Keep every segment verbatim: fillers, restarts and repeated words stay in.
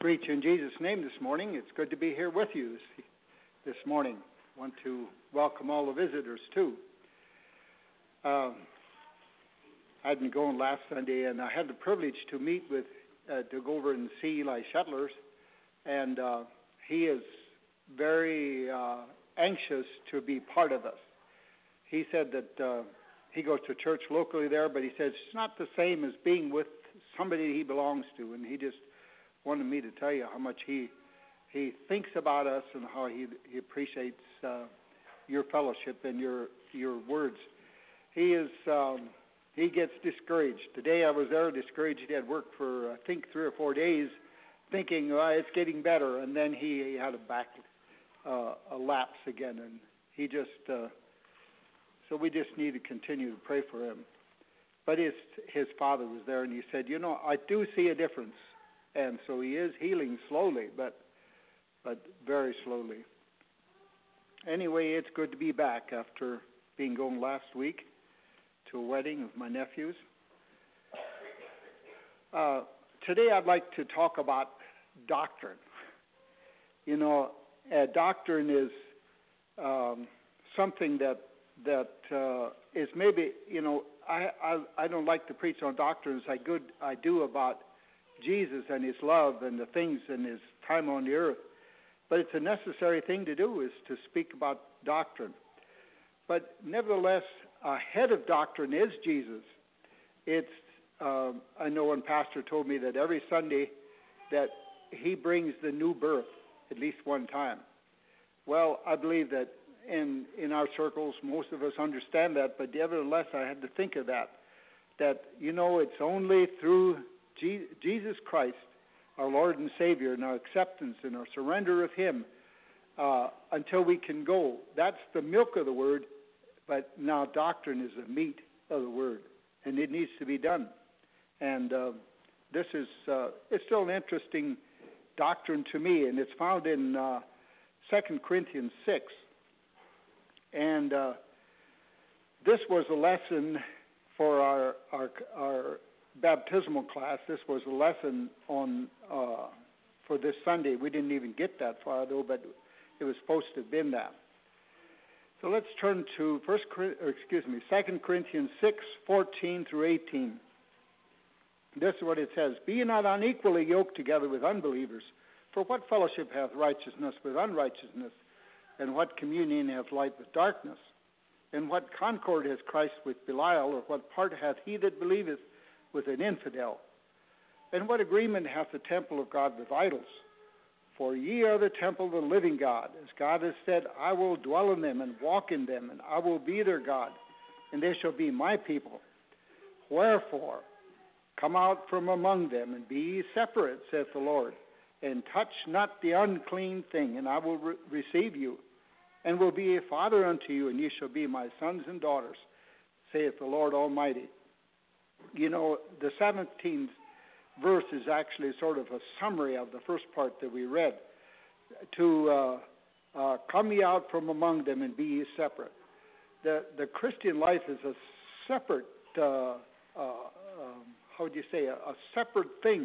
Greet you in Jesus' name this morning. It's good to be here with you this, this morning. I want to welcome all the visitors, too. Um, I'd been going last Sunday, and I had the privilege to meet with, uh, to go over and see Eli Shettlers, and uh, he is very uh, anxious to be part of us. He said that uh, he goes to church locally there, but he says it's not the same as being with somebody he belongs to, and he just wanted me to tell you how much he he thinks about us and how he he appreciates uh, your fellowship and your your words. He is um, he gets discouraged. Today I was there discouraged. He had worked for I think three or four days, thinking oh, it's getting better, and then he, he had a back uh, a lapse again, and he just uh, so we just need to continue to pray for him. But his his father was there, and he said, you know, I do see a difference. And so he is healing slowly, but but very slowly. Anyway, it's good to be back after being going last week to a wedding of my nephews. Uh, today I'd like to talk about doctrine. You know, uh, doctrine is um, something that that uh, is maybe, you know, I, I I don't like to preach on doctrine as I good I do about Jesus and his love and the things in his time on the earth. But it's a necessary thing to do, is to speak about doctrine. But nevertheless, ahead of doctrine is Jesus. It's, uh, I know one pastor told me that every Sunday that he brings the new birth at least one time. Well, I believe that in, in our circles, most of us understand that, but nevertheless, I had to think of that, that, you know, it's only through Jesus Christ, our Lord and Savior, and our acceptance and our surrender of him uh, until we can go. That's the milk of the word, but now doctrine is the meat of the word, and it needs to be done. And uh, this is uh, it's still an interesting doctrine to me, and it's found in uh, Second Corinthians six. And uh, this was a lesson for our our, our baptismal class. This was a lesson on uh, for this Sunday. We didn't even get that far though, but it was supposed to have been that. So let's turn to First, or excuse me, Second Corinthians six fourteen through eighteen. This is what it says: "Be ye not unequally yoked together with unbelievers. For what fellowship hath righteousness with unrighteousness? And what communion hath light with darkness? And what concord has Christ with Belial? Or what part hath he that believeth with an infidel? And what agreement hath the temple of God with idols? For ye are the temple of the living God. As God has said, I will dwell in them and walk in them, and I will be their God, and they shall be my people. Wherefore, come out from among them, and be ye separate, saith the Lord, and touch not the unclean thing, and I will re- receive you, and will be a father unto you, and ye shall be my sons and daughters, saith the Lord Almighty." You know, the seventeenth verse is actually sort of a summary of the first part that we read. To uh, uh, come ye out from among them and be ye separate. The the Christian life is a separate, uh, uh, um, how would you say, a, a separate thing.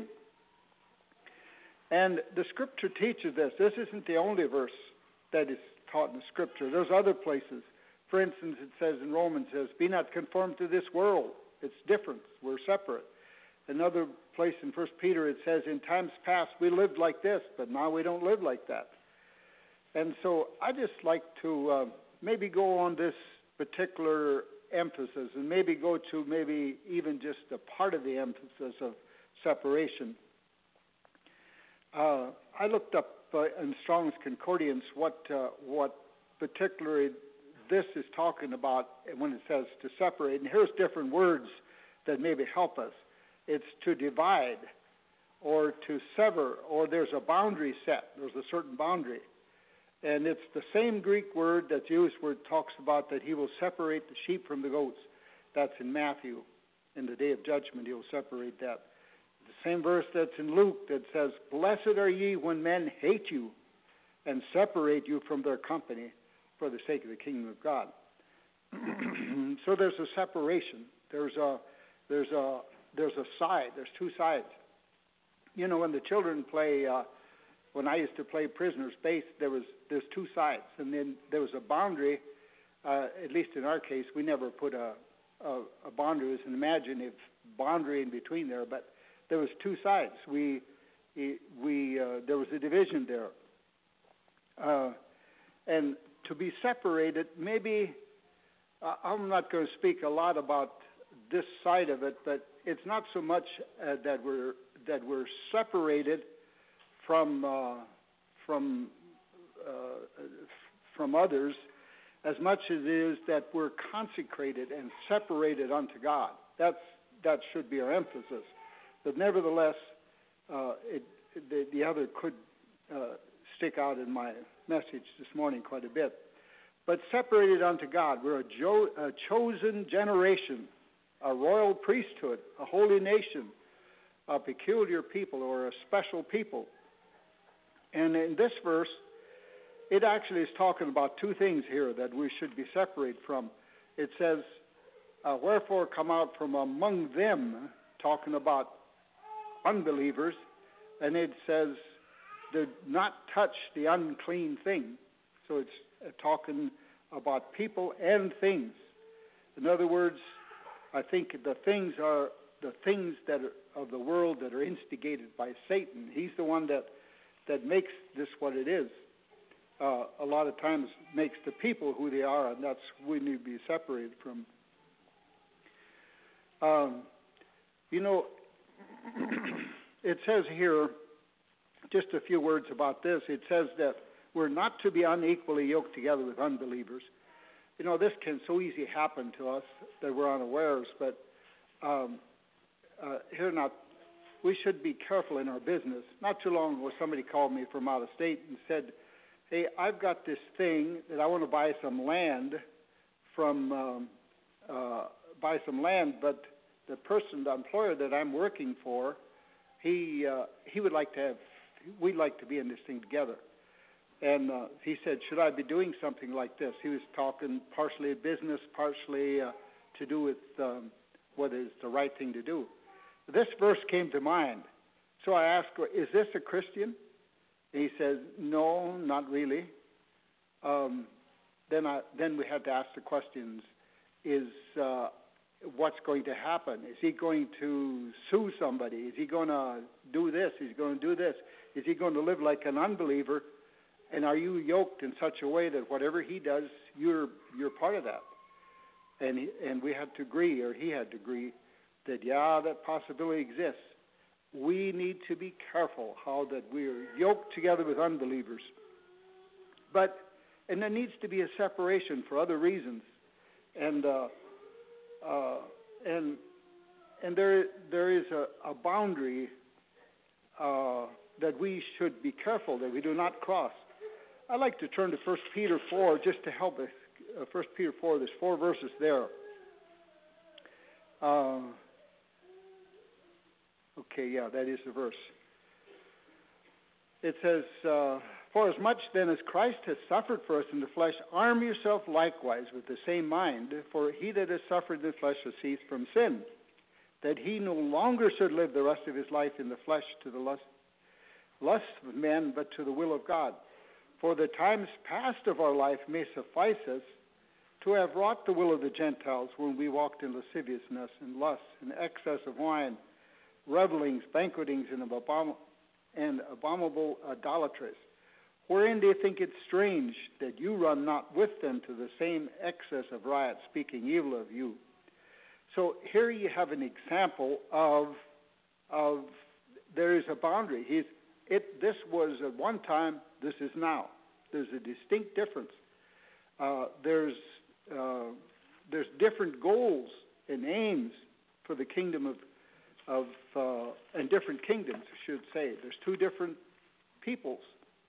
And the Scripture teaches this. This isn't the only verse that is taught in the Scripture. There's other places. For instance, it says in Romans, it says, "Be not conformed to this world." It's different. We're separate. Another place in First Peter, it says, "In times past we lived like this, but now we don't live like that." And so I just like to uh, maybe go on this particular emphasis and maybe go to maybe even just a part of the emphasis of separation. Uh, I looked up uh, in Strong's Concordance what uh, what particularly this is talking about when it says to separate. And here's different words that maybe help us. It's to divide or to sever, or there's a boundary set. There's a certain boundary. And it's the same Greek word that's used where it talks about that he will separate the sheep from the goats. That's in Matthew. In the day of judgment, he will separate that. The same verse that's in Luke that says, "Blessed are ye when men hate you and separate you from their company for the sake of the kingdom of God." So there's a separation. There's a there's a there's a side. There's two sides. You know, when the children play, uh, when I used to play prisoner space, there was there's two sides, and then there was a boundary. Uh, at least in our case, we never put a, a, a boundary. It was an imaginative boundary in between there, but there was two sides. We we uh, there was a division there, uh, and to be separated. Maybe uh, I'm not going to speak a lot about this side of it, but it's not so much uh, that we're that we're separated from uh, from uh, from others, as much as it is that we're consecrated and separated unto God. That's that should be our emphasis. But nevertheless, uh, it, the, the other could uh, stick out in my message this morning quite a bit. But separated unto God, we're a, jo- a chosen generation, a royal priesthood, a holy nation, a peculiar people or a special people. And in this verse, it actually is talking about two things here that we should be separated from. It says, uh, wherefore come out from among them, talking about unbelievers, and it says, do not touch the unclean thing. So it's uh, talking about people and things. In other words, I think the things are the things that are of the world that are instigated by Satan. He's the one that, that makes this what it is. Uh, a lot of times makes the people who they are, and that's we need to be separated from. Um, you know, it says here, just a few words about this. It says that we're not to be unequally yoked together with unbelievers. You know, this can so easily happen to us that we're unawares, but um, uh, here not, we should be careful in our business. Not too long ago, somebody called me from out of state and said, hey, I've got this thing that I want to buy some land from, um, uh, buy some land, but the person, the employer that I'm working for, he uh, he would like to have, we'd like to be in this thing together. And uh, he said, should I be doing something like this? He was talking partially business, partially uh, to do with um, whether it's the right thing to do. This verse came to mind. So I asked, is this a Christian? And he says, no, not really. Um, then I then we had to ask the questions, is uh, what's going to happen? Is he going to sue somebody? Is he going to do this? Is he going to do this? Is he going to live like an unbeliever? And are you yoked in such a way that whatever he does, you're you're part of that? And he, and we had to agree, or he had to agree, that yeah, that possibility exists. We need to be careful how that we're yoked together with unbelievers. But and there needs to be a separation for other reasons, and uh, uh, and and there there is a, a boundary uh, that we should be careful that we do not cross. I'd like to turn to First Peter four just to help us. Uh, First Peter four, there's four verses there. Uh, okay, yeah, that is the verse. It says, uh, for as much then as Christ has suffered for us in the flesh, arm yourself likewise with the same mind, for he that has suffered in the flesh has ceased from sin, that he no longer should live the rest of his life in the flesh to the lust, lust of men, but to the will of God. For the times past of our life may suffice us to have wrought the will of the Gentiles when we walked in lasciviousness and lust and excess of wine, revelings, banquetings, and, abom- and abominable idolatries. Wherein do you think it strange that you run not with them to the same excess of riot, speaking evil of you? So here you have an example of of there is a boundary. He's it. This was at one time. This is now. There's a distinct difference. Uh, there's uh, there's different goals and aims for the kingdom of of uh, and different kingdoms, I should say. There's two different peoples.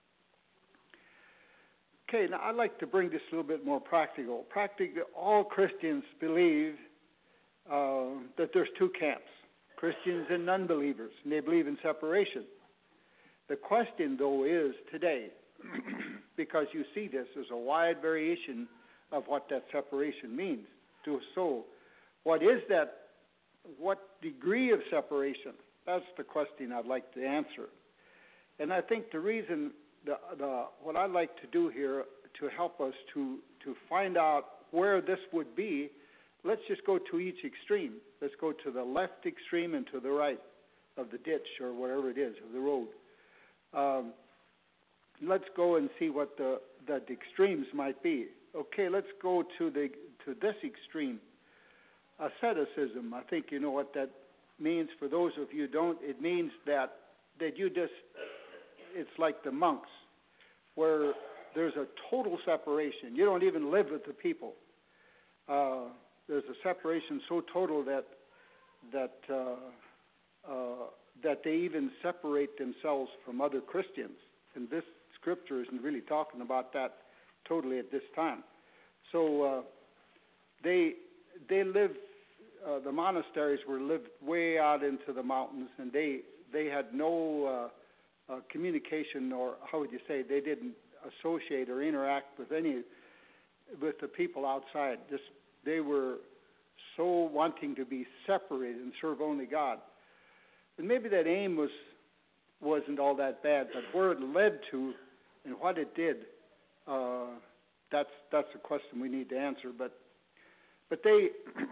Okay, now I'd like to bring this a little bit more practical. Practically, all Christians believe uh, that there's two camps, Christians and non-believers, and they believe in separation. The question, though, is today, because you see this, there's a wide variation of what that separation means to a soul. What is that? What degree of separation? that's the question I'd like to answer. And I think the reason, the, the what I'd like to do here to help us to, to find out where this would be, let's just go to each extreme. Let's go to the left extreme and to the right of the ditch or whatever it is, of the road. Um, let's go and see what the, the extremes might be. Okay, let's go to the to this extreme. Asceticism, I think you know what that means. For those of you who don't, it means that, that you just, it's like the monks, where there's a total separation. You don't even live with the people. Uh, there's a separation so total that that uh, uh, that they even separate themselves from other Christians. And this scripture isn't really talking about that totally at this time. So uh, they they live. Uh, the monasteries were lived way out into the mountains, and they they had no uh, uh, communication, or how would you say, they didn't associate or interact with any with the people outside. Just they were so wanting to be separated and serve only God. And maybe that aim was wasn't all that bad, but where it led to and what it did, uh, that's that's a question we need to answer. But but they.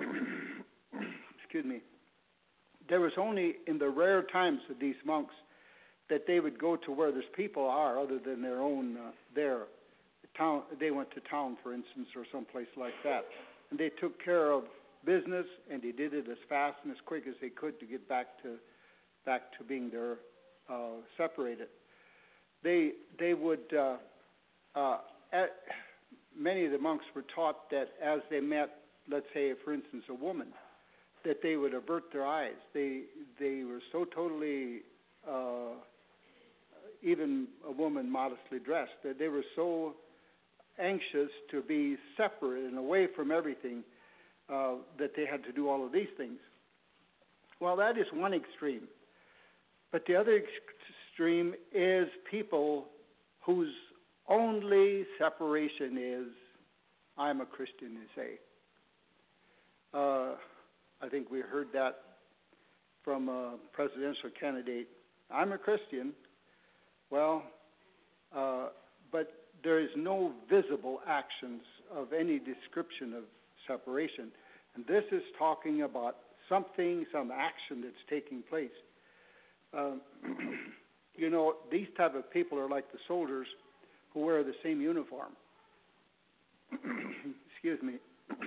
Excuse me, there was only in the rare times of these monks that they would go to where there's people are other than their own, uh, their town. They went to town, for instance, or someplace like that. And they took care of business, and they did it as fast and as quick as they could to get back to back to being there, uh, separated. They, they would, uh, uh, at, many of the monks were taught that as they met, let's say, for instance, a woman, that they would avert their eyes. They they were so totally, uh, even a woman modestly dressed, that they were so anxious to be separate and away from everything uh, that they had to do all of these things. Well, that is one extreme. But the other extreme is people whose only separation is, I'm a Christian, they say. Uh, I think we heard that from a presidential candidate. I'm a Christian. Well, uh, but there is no visible actions of any description of separation. And this is talking about something, some action that's taking place. Um, you know, these type of people are like the soldiers who wear the same uniform. Excuse me.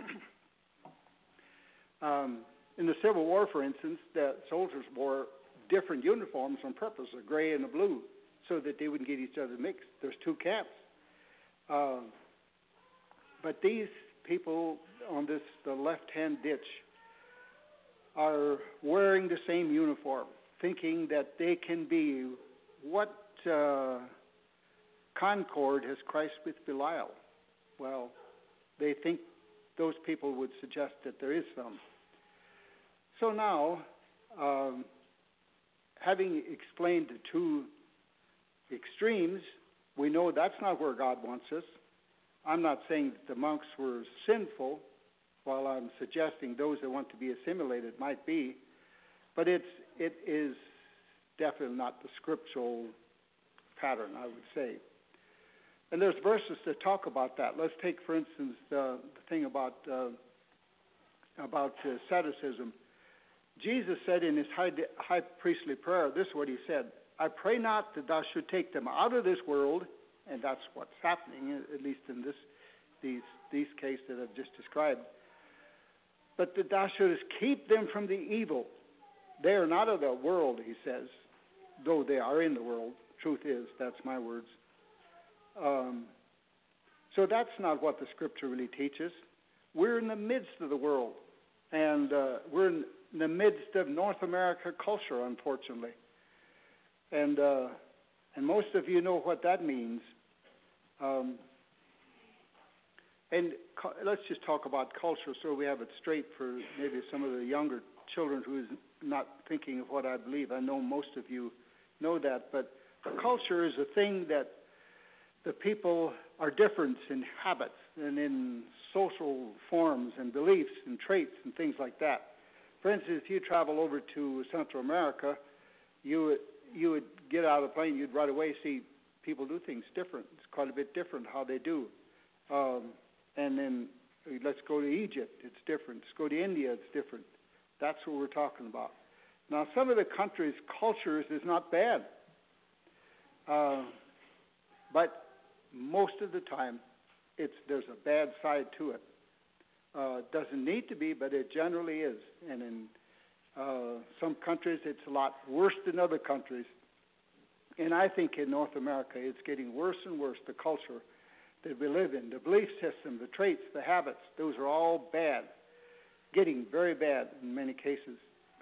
Um, in the Civil War, for instance, the soldiers wore different uniforms on purpose, a gray and a blue, so that they wouldn't get each other mixed. There's two camps. Uh, but these people on this the left-hand ditch are wearing the same uniform, thinking that they can be what uh, concord has Christ with Belial. Well, they think those people would suggest that there is some. So now, um, having explained the two extremes, we know that's not where God wants us. I'm not saying that the monks were sinful, while I'm suggesting those that want to be assimilated might be, but it's, it is definitely not the scriptural pattern, I would say. And there's verses that talk about that. Let's take, for instance, uh, the thing about uh, about uh, asceticism. Jesus said in his high, high priestly prayer, this is what he said, I pray not that thou should take them out of this world, and that's what's happening, at least in this these these cases that I've just described, but that thou shouldest keep them from the evil. They are not of the world, he says, though they are in the world. Truth is, that's my words. Um, so that's not what the scripture really teaches. We're in the midst of the world, and uh, we're in the midst of North America culture, unfortunately. And uh, and most of you know what that means. Um, and cu- let's just talk about culture so we have it straight for maybe some of the younger children who is not thinking of what I believe. I know most of you know that, but culture is a thing that the people are different in habits and in social forms and beliefs and traits and things like that. For instance, if you travel over to Central America, you would, you would get out of the plane, you'd right away see people do things different. It's quite a bit different how they do. Um, and then let's go to Egypt, it's different. Let's go to India, it's different. That's what we're talking about. Now, some of the countries' cultures is not bad. Uh, but most of the time, it's there's a bad side to it. Uh, it doesn't need to be, but it generally is. And in uh, some countries, it's a lot worse than other countries. And I think in North America, it's getting worse and worse, the culture that we live in, the belief system, the traits, the habits, those are all bad, getting very bad in many cases.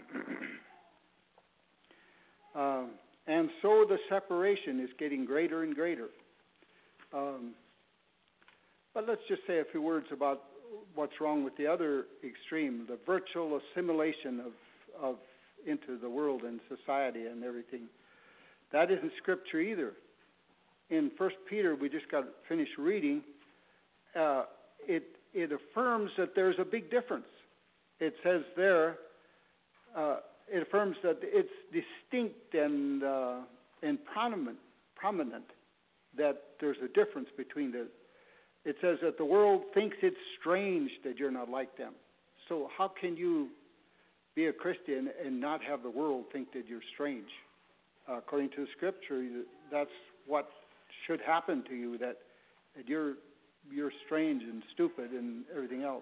uh, and so the separation is getting greater and greater. Um, but let's just say a few words about what's wrong with the other extreme, the virtual assimilation of, of into the world and society and everything. That isn't Scripture either. In First Peter, we just got finished reading, uh, it, it affirms that there's a big difference. It says there, uh, it affirms that it's distinct and, uh, and prominent, prominent, that there's a difference between the, it says that the world thinks it's strange that you're not like them. So how can you be a Christian and not have the world think that you're strange? Uh, according to the Scripture, that's what should happen to you, that, that you're you're strange and stupid and everything else.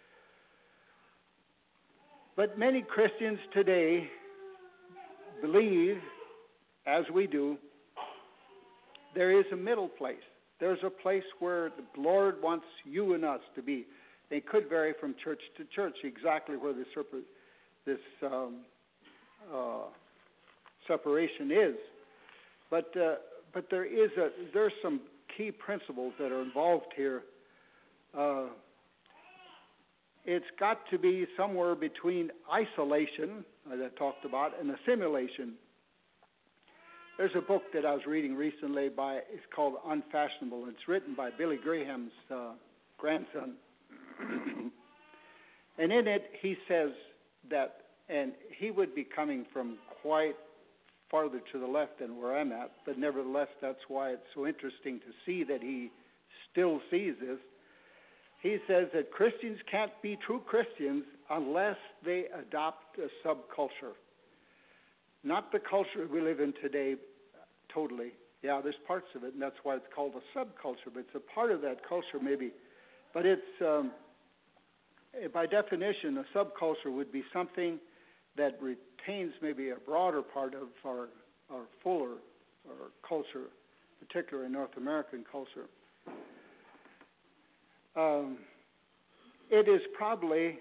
But many Christians today believe, as we do, there is a middle place. There's a place where the Lord wants you and us to be. It could vary from church to church exactly where this, this um, uh, separation is. But uh, but there is a there's some key principles that are involved here. Uh, it's got to be somewhere between isolation, as I talked about, and assimilation. There's a book that I was reading recently by, it's called Unfashionable. It's written by Billy Graham's uh, grandson. And in it, he says that, and he would be coming from quite farther to the left than where I'm at, but nevertheless, that's why it's so interesting to see that he still sees this. He says that Christians can't be true Christians unless they adopt a subculture. Not the culture we live in today totally. Yeah, there's parts of it, and that's why it's called a subculture, but it's a part of that culture maybe. But it's, um, by definition, a subculture would be something that retains maybe a broader part of our, our fuller our culture, particularly North American culture. Um, it is probably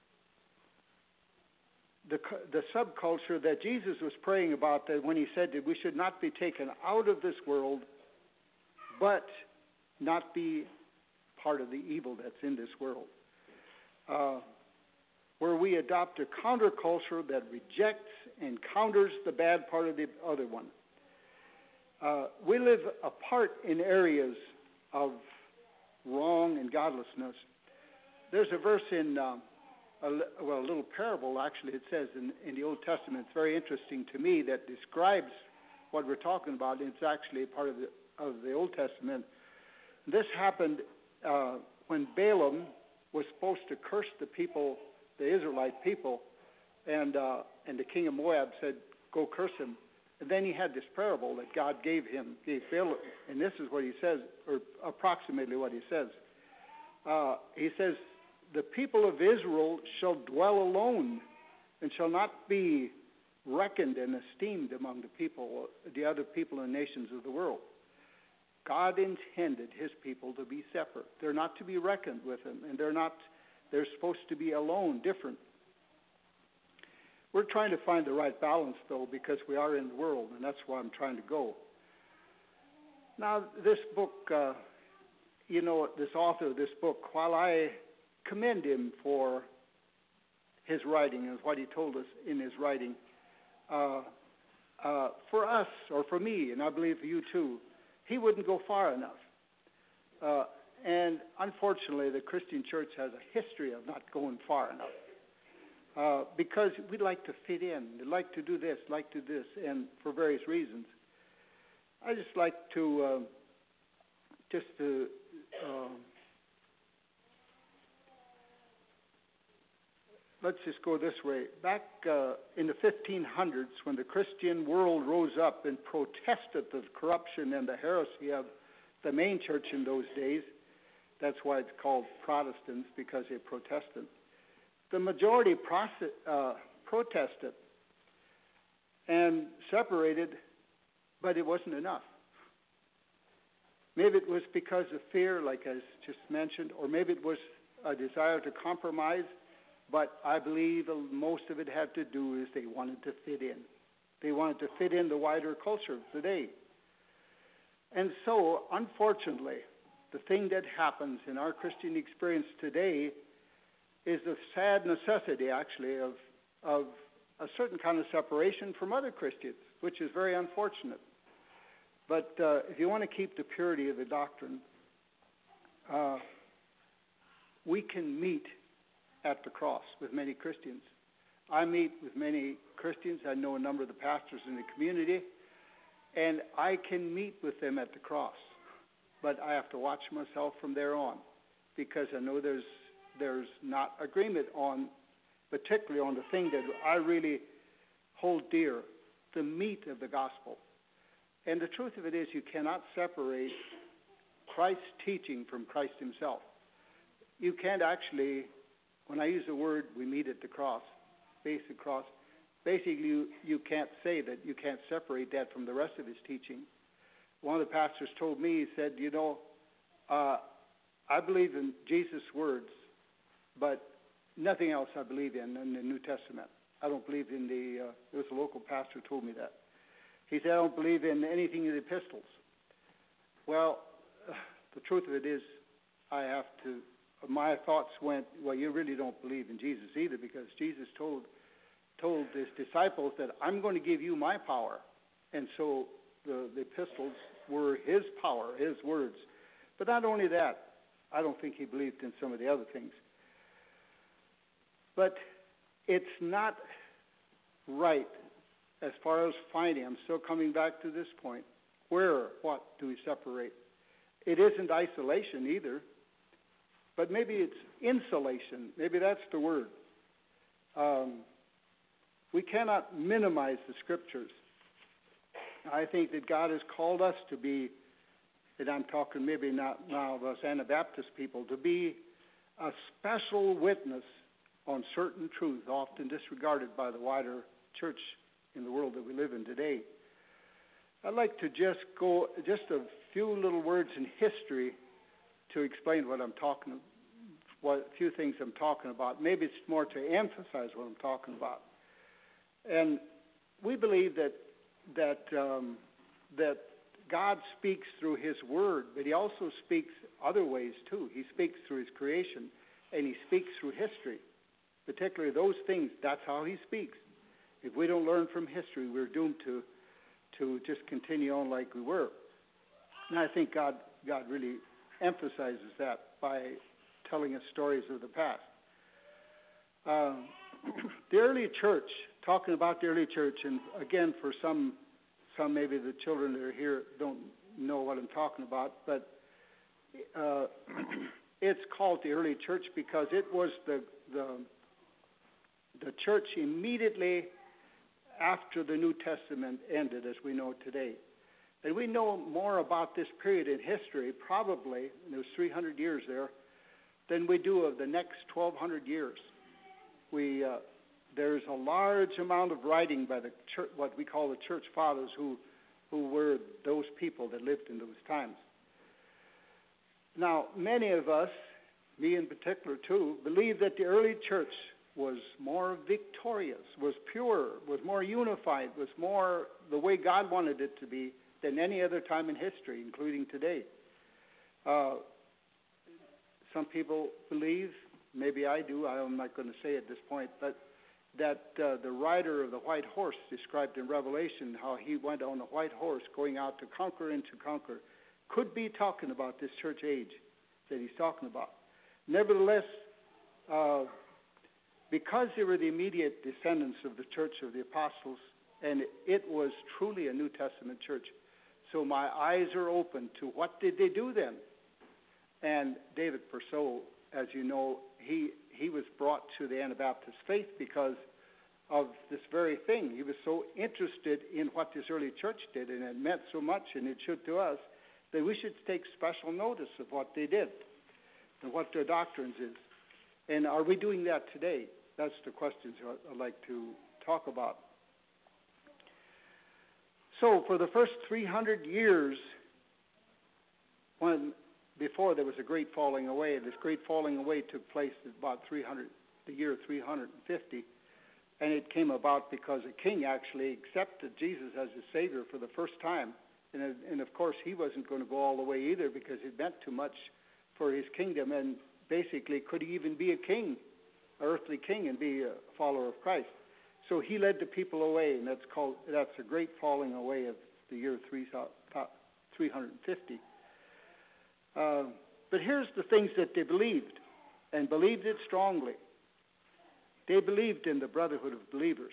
the, the subculture that Jesus was praying about, that when he said that we should not be taken out of this world, but not be part of the evil that's in this world. Uh, where we adopt a counterculture that rejects and counters the bad part of the other one. Uh, we live apart in areas of wrong and godlessness. There's a verse in, um, a, well, a little parable, actually, it says in, in the Old Testament. It's very interesting to me, that describes what we're talking about. It's actually part of the, of the Old Testament. This happened uh, when Balaam was supposed to curse the people, the Israelite people, and uh, and the king of Moab said, go curse him. And then he had this parable that God gave him, gave Balaam, and this is what he says, or approximately what he says. Uh, he says, the people of Israel shall dwell alone and shall not be reckoned and esteemed among the people, the other people and nations of the world. God intended his people to be separate. They're not to be reckoned with him, and they're not, they're supposed to be alone, different. We're trying to find the right balance, though, because we are in the world, and that's where I'm trying to go. Now, this book, uh, you know, this author of this book, while I commend him for his writing and what he told us in his writing, uh, uh, for us, or for me, and I believe for you too, he wouldn't go far enough. Uh, and unfortunately, the Christian church has a history of not going far enough. uh, because we like to fit in, we like to do this, like to do this, and for various reasons. I just like to uh, just to uh, let's just go this way. Back uh, in the fifteen hundreds, when the Christian world rose up and protested the corruption and the heresy of the main church in those days, that's why it's called Protestants, because they protested. The majority proce- uh, protested and separated, but it wasn't enough. Maybe it was because of fear, like I just mentioned, or maybe it was a desire to compromise, but I believe most of it had to do is they wanted to fit in. They wanted to fit in the wider culture of today. And so, unfortunately, the thing that happens in our Christian experience today is the sad necessity, actually, of, of a certain kind of separation from other Christians, which is very unfortunate. But uh, if you want to keep the purity of the doctrine, uh, we can meet at the cross with many Christians. I meet with many Christians. I know a number of the pastors in the community, and I can meet with them at the cross. But I have to watch myself from there on, because I know there's there's not agreement on, particularly on the thing that I really hold dear, the meat of the gospel. And the truth of it is, you cannot separate Christ's teaching from Christ himself. You can't actually, when I use the word, we meet at the cross, basic cross, basically you, you can't say that, you can't separate that from the rest of his teaching. One of the pastors told me, he said, you know, uh, I believe in Jesus' words, but nothing else I believe in in the New Testament. I don't believe in the, uh, there was a local pastor who told me that. He said, I don't believe in anything in the epistles. Well, uh, the truth of it is, I have to, my thoughts went, well, you really don't believe in Jesus either, because Jesus told told his disciples that I'm going to give you my power. And so the, the epistles were his power, his words. But not only that, I don't think he believed in some of the other things. But it's not right as far as finding. I'm still coming back to this point. Where, what do we separate? It isn't isolation either, but maybe it's insulation. Maybe that's the word. Um, we cannot minimize the scriptures. I think that God has called us to be, and I'm talking maybe not now of us Anabaptist people, to be a special witness on certain truths, often disregarded by the wider church in the world that we live in today. I'd like to just go, just a few little words in history to explain what I'm talking about, what, a few things I'm talking about. Maybe it's more to emphasize what I'm talking about. And we believe that that um, that God speaks through his word, but he also speaks other ways too. He speaks through his creation, and he speaks through history. Particularly those things, that's how he speaks. If we don't learn from history, we're doomed to to just continue on like we were. And I think God God really emphasizes that by telling us stories of the past. Um, the early church, talking about the early church, and again, for some, some maybe the children that are here don't know what I'm talking about, but uh, it's called the early church because it was the the the church immediately after the New Testament ended, as we know today. And we know more about this period in history, probably, and there was three hundred years there, than we do of the next twelve hundred years. We uh, there's a large amount of writing by the church, what we call the church fathers, who who were those people that lived in those times. Now, many of us, me in particular too, believe that the early church was more victorious, was pure, was more unified, was more the way God wanted it to be than any other time in history, including today. Uh, some people believe, maybe I do, I'm not going to say at this point, but that uh, the rider of the white horse described in Revelation, how he went on a white horse going out to conquer and to conquer, could be talking about this church age that he's talking about. Nevertheless, uh, because they were the immediate descendants of the Church of the Apostles, and it was truly a New Testament church. So my eyes are open to what did they do then? And David Purcell, as you know, he he was brought to the Anabaptist faith because of this very thing. He was so interested in what this early church did, and it meant so much, and it should to us, that we should take special notice of what they did and what their doctrines is. And are we doing that today? That's the questions I'd like to talk about. So for the first three hundred years, when before there was a great falling away, this great falling away took place at about three hundred, the year three hundred fifty, and it came about because a king actually accepted Jesus as his Savior for the first time. And, and of course, he wasn't going to go all the way either because it meant too much for his kingdom. And basically, could he even be a king, an earthly king, and be a follower of Christ? So he led the people away, and that's called that's a great falling away of the year three hundred fifty. Uh, but here's the things that they believed, and believed it strongly. They believed in the brotherhood of believers.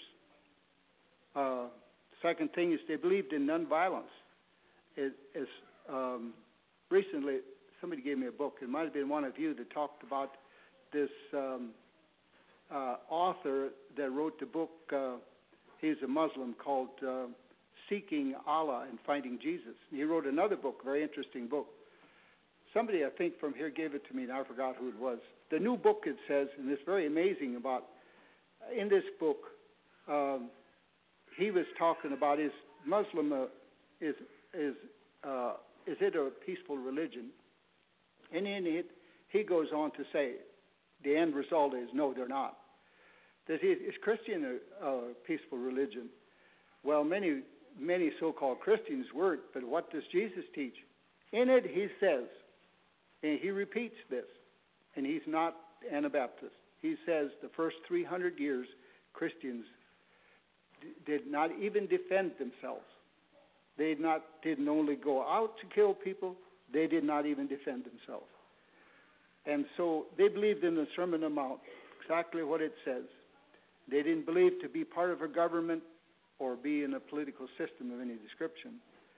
Uh, second thing is they believed in nonviolence. It, as um, recently, somebody gave me a book. It might have been one of you that talked about this um, uh, author that wrote the book. Uh, he's a Muslim called uh, Seeking Allah and Finding Jesus. He wrote another book, a very interesting book. Somebody, I think, from here gave it to me, and I forgot who it was. The new book, it says, and it's very amazing about, in this book, um, he was talking about is Muslim, uh, is is uh, is it a peaceful religion? And in it, he goes on to say, the end result is no, they're not. That is, is Christian a, a peaceful religion? Well, many many so-called Christians weren't, but what does Jesus teach? In it, he says, and he repeats this, and he's not Anabaptist. He says the first three hundred years, Christians d- did not even defend themselves. They not didn't only go out to kill people, they did not even defend themselves. And so they believed in the Sermon on the Mount, exactly what it says. They didn't believe to be part of a government or be in a political system of any description.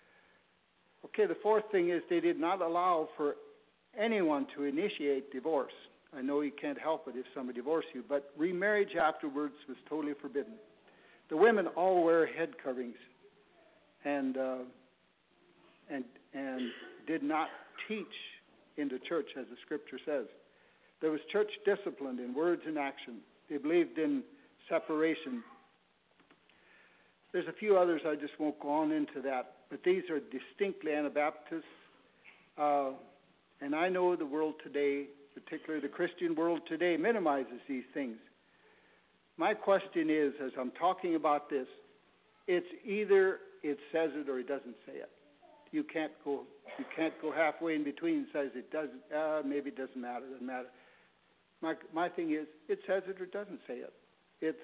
Okay, the fourth thing is they did not allow for anyone to initiate divorce. I know you can't help it if somebody divorces you, but remarriage afterwards was totally forbidden. The women all wear head coverings and uh, and and did not teach in the church, as the Scripture says. There was church discipline in words and action. They believed in separation. There's a few others, I just won't go on into that, but these are distinctly Anabaptist. Uh, and I know the world today, particularly the Christian world today, minimizes these things. My question is, as I'm talking about this, it's either it says it or it doesn't say it. You can't go you can't go halfway in between and says it doesn't, uh, maybe it doesn't matter, it doesn't matter. My my thing is, it says it or it doesn't say it. It's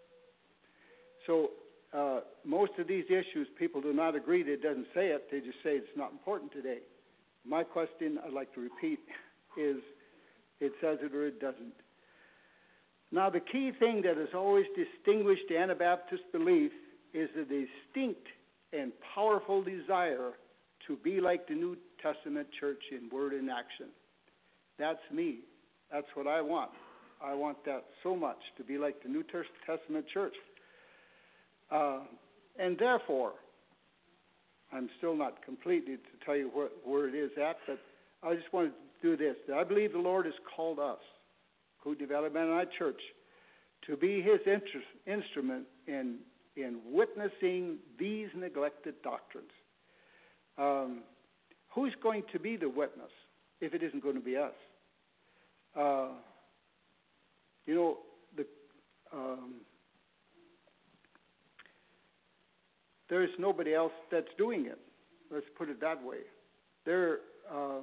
so uh, most of these issues, people do not agree that it doesn't say it. They just say it's not important today. My question, I'd like to repeat, is it says it or it doesn't. Now, the key thing that has always distinguished the Anabaptist belief is a distinct and powerful desire to be like the New Testament church in word and action. That's me. That's what I want. I want that so much, to be like the New Testament church. Uh, and therefore, I'm still not completely to tell you where, where it is at, but I just wanted to do this. I believe the Lord has called us, Coup Development Mennonite Church, to be his interest, instrument in, in witnessing these neglected doctrines. Um, who's going to be the witness if it isn't going to be us? Uh, you know, the um, there's nobody else that's doing it. Let's put it that way. There, uh,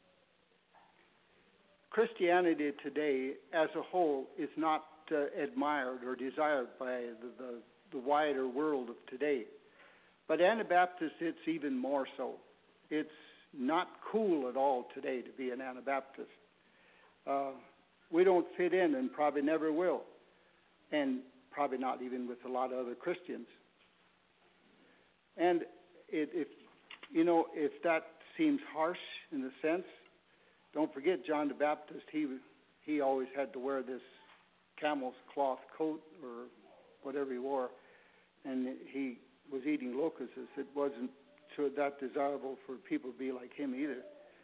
Christianity today, as a whole, is not uh, admired or desired by the, the, the wider world of today. But Anabaptist, it's even more so. It's not cool at all today to be an Anabaptist. Uh, we don't fit in and probably never will. and probably not even with a lot of other Christians. And it, if you know, if that seems harsh in a sense, don't forget John the Baptist. He he always had to wear this camel's cloth coat or whatever he wore, and he was eating locusts. It wasn't so that desirable for people to be like him either.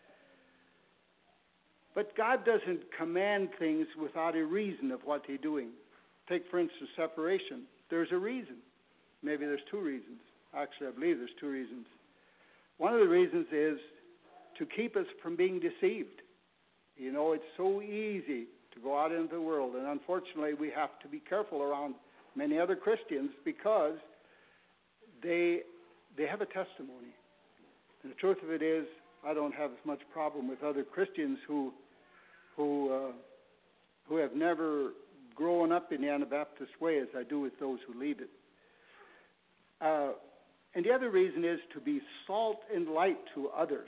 But God doesn't command things without a reason of what He's doing. Take, for instance, separation. There's a reason. Maybe there's two reasons. Actually, I believe there's two reasons. One of the reasons is to keep us from being deceived. You know, it's so easy to go out into the world, and unfortunately we have to be careful around many other Christians because they they have a testimony. And the truth of it is, I don't have as much problem with other Christians who who uh, who have never grown up in the Anabaptist way as I do with those who leave it. Uh, and the other reason is to be salt and light to others.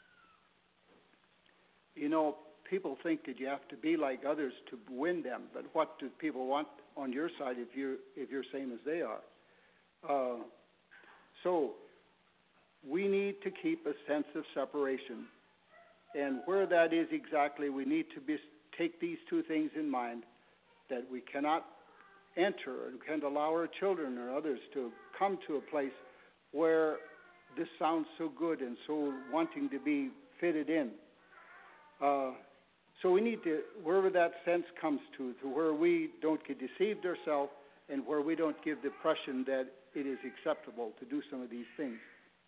You know, people think that you have to be like others to win them, but what do people want on your side if you're if you're same as they are? Uh, so we need to keep a sense of separation, and where that is exactly, we need to be, take these two things in mind: that we cannot enter and can't allow our children or others to come to a place where this sounds so good and so wanting to be fitted in. Uh, so we need to, wherever that sense comes to, to where we don't get deceived ourselves and where we don't give the impression that it is acceptable to do some of these things.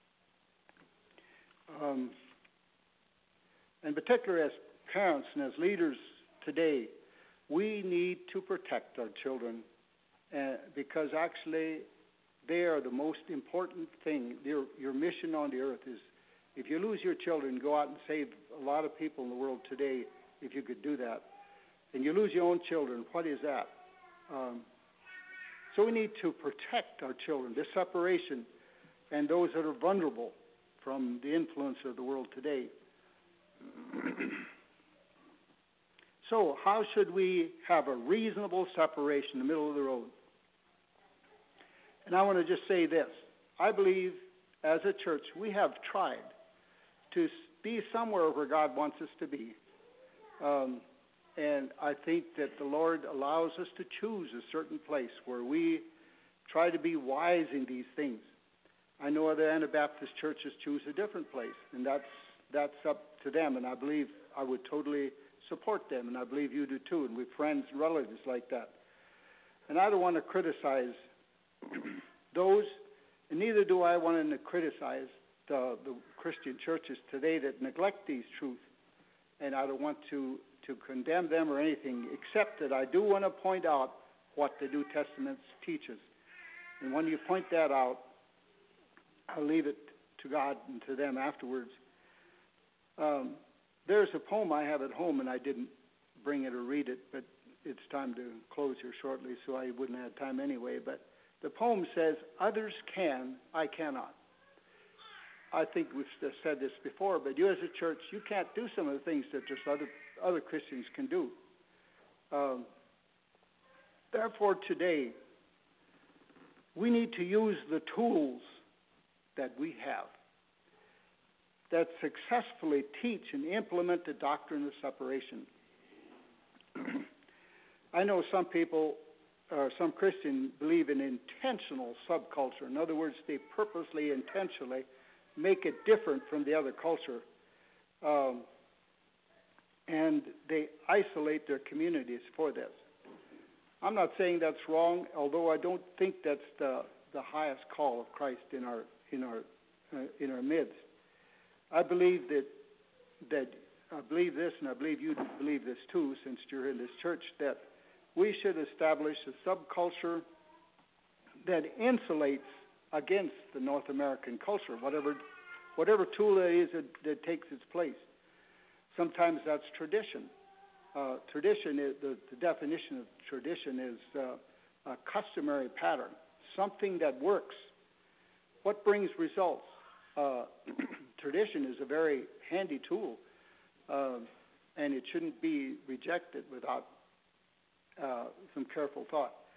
Um, in particular, as parents and as leaders today, we need to protect our children uh, because actually they are the most important thing. Your, your mission on the earth is, if you lose your children, go out and save a lot of people in the world today, if you could do that. And you lose your own children, what is that? Um, so we need to protect our children, this separation, and those that are vulnerable from the influence of the world today. So how should we have a reasonable separation in the middle of the road? And I want to just say this. I believe as a church we have tried to be somewhere where God wants us to be. Um, and I think that the Lord allows us to choose a certain place where we try to be wise in these things. I know other Anabaptist churches choose a different place, and that's that's up to them, and I believe I would totally support them, and I believe you do too, and we have friends and relatives like that. And I don't want to criticize those, and neither do I want to criticize the, the Christian churches today that neglect these truths, and I don't want to, to condemn them or anything, except that I do want to point out what the New Testament teaches. And when you point that out, I'll leave it to God and to them afterwards. Um, there's a poem I have at home, and I didn't bring it or read it, but it's time to close here shortly, so I wouldn't have time anyway. But the poem says, "Others can, I cannot." I think we've said this before, but you as a church, you can't do some of the things that just other other Christians can do. Um, therefore, today, we need to use the tools that we have that successfully teach and implement the doctrine of separation. I know some people, or some Christians, believe in intentional subculture. In other words, they purposely, intentionally make it different from the other culture. Um, and they isolate their communities for this. I'm not saying that's wrong, although I don't think that's the, the highest call of Christ in our in our uh, in our midst. I believe that that I believe this, and I believe you believe this too, since you're in this church, that we should establish a subculture that insulates against the North American culture, whatever whatever tool it is that, that takes its place. Sometimes that's tradition. Uh, tradition is the, the definition of tradition is uh, a customary pattern, something that works. What brings results? Uh, tradition is a very handy tool, uh, and it shouldn't be rejected without uh, some careful thought.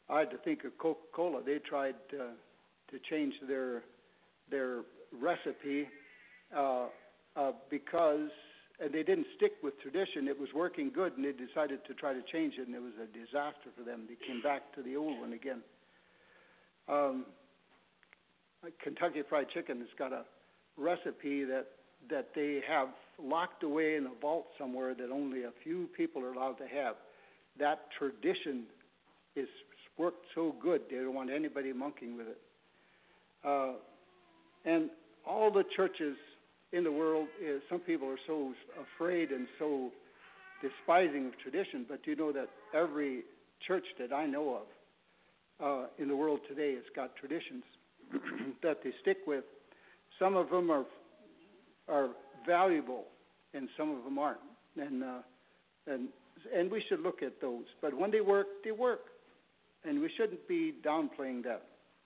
I had to think of Coca-Cola. They tried uh, to change their their recipe uh, uh, because, and they didn't stick with tradition. It was working good, and they decided to try to change it, and it was a disaster for them. They came back to the old one again. Um, Kentucky Fried Chicken has got a recipe that that they have locked away in a vault somewhere that only a few people are allowed to have. That tradition is worked so good, they don't want anybody monkeying with it. Uh, and all the churches in the world, is, some people are so afraid and so despising of tradition, but you know that every church that I know of uh, in the world today has got traditions that they stick with. Some of them are are valuable, and some of them aren't. And uh, and and we should look at those. But when they work, they work, and we shouldn't be downplaying that.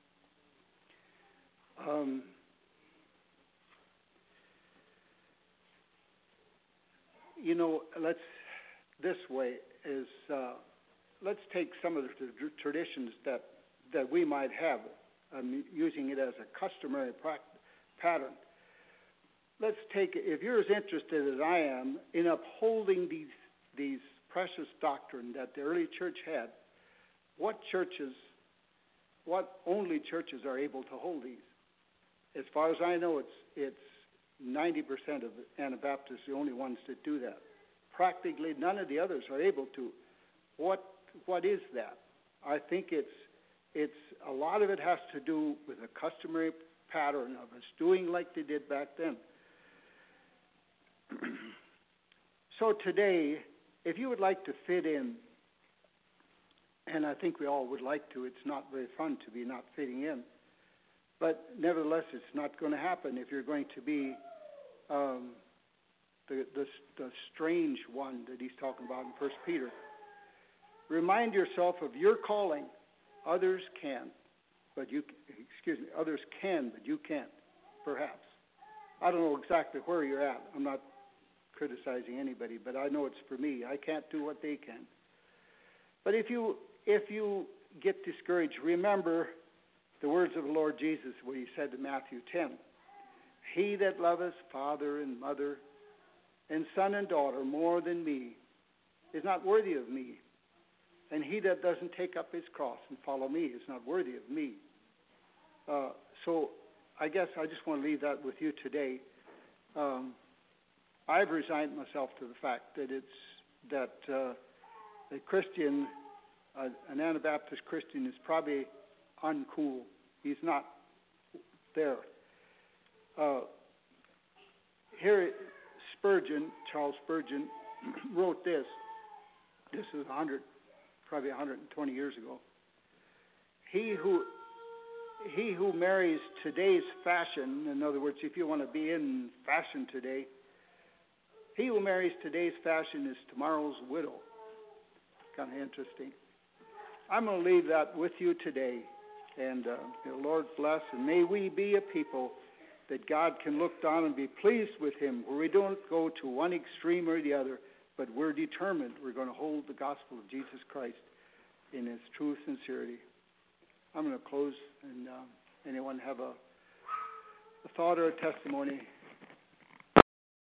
Um, you know, let's this way is uh, let's take some of the tra- traditions that that we might have. I'm using it as a customary practice, pattern. Let's take, if you're as interested as I am in upholding these these precious doctrine that the early church had, what churches, what only churches are able to hold these? As far as I know, it's it's ninety percent of the Anabaptists, the only ones that do that. Practically none of the others are able to. What what is that? I think it's it's a lot of it has to do with a customary pattern of us doing like they did back then. So today, if you would like to fit in, and I think we all would like to, it's not very fun to be not fitting in, but nevertheless, it's not going to happen if you're going to be um, the, the, the strange one that he's talking about in First Peter. Remind yourself of your calling. Others can, but you, excuse me, others can, but you can't, perhaps. I don't know exactly where you're at. I'm not criticizing anybody, but I know it's for me. I can't do what they can. But if you if you get discouraged, remember the words of the Lord Jesus, what he said in Matthew ten. He that loveth father and mother and son and daughter more than me is not worthy of me. And he that doesn't take up his cross and follow me is not worthy of me. Uh, so I guess I just want to leave that with you today. Um, I've resigned myself to the fact that it's that uh, a Christian, uh, an Anabaptist Christian, is probably uncool. He's not there. Uh, here, Spurgeon, Charles Spurgeon, wrote this. This is one hundred, probably one hundred twenty years ago. He who he who marries today's fashion, in other words, if you want to be in fashion today, he who marries today's fashion is tomorrow's widow. Kind of interesting. I'm going to leave that with you today. And uh, the Lord bless. And may we be a people that God can look down and be pleased with him, where we don't go to one extreme or the other, but we're determined we're going to hold the gospel of Jesus Christ in its true sincerity. I'm going to close. And uh, anyone have a, a thought or a testimony?